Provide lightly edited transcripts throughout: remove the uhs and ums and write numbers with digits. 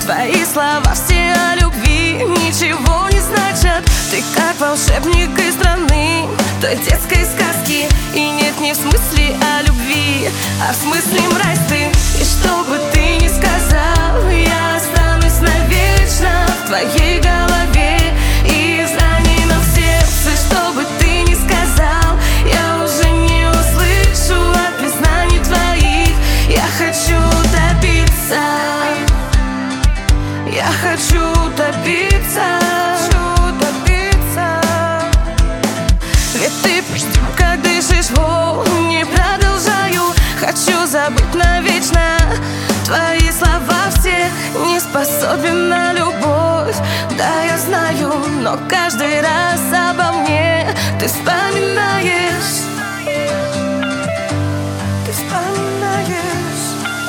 Твои слова все о любви ничего не значат. Ты как волшебник из страны той детской сказки. И нет, не в смысле о любви, а в смысле мразь ты. И что бы ты ни сказал, я останусь навечно в твоей голове и в раненом сердце. Что бы ты ни сказал, я уже не услышу от признаний твоих. Я хочу добиться, я хочу добиться, ведь ты, как дышишь, не продолжаю. Хочу забыть навечно. Твои слова все не способен на любовь. Да, я знаю, но каждый раз обо мне ты вспоминаешь. Ты вспоминаешь.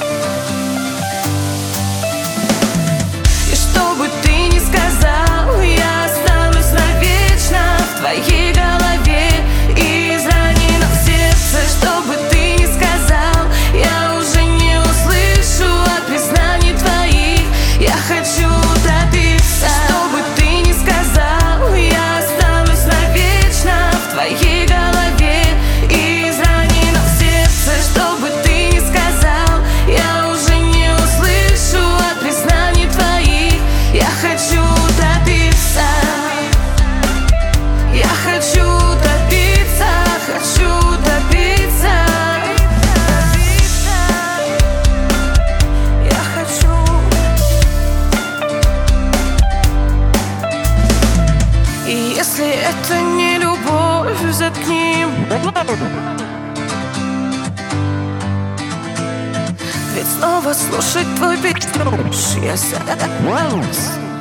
И что бы ты ни сказал, я останусь навечно в твоей голове и изранена в сердце. Что бы ты ни сказал, я уже не услышу от признаний твоих. Я хочу добиться. Что бы ты ни сказал, я останусь навечно в твоей голове и изранена в сердце. Что бы ты ни сказал, я уже не услышу от признаний твоих. Я хочу добиться. Я хочу добиться, хочу добиться. Я хочу. И если это не любовь, заткни. Ведь снова слушать твой песню я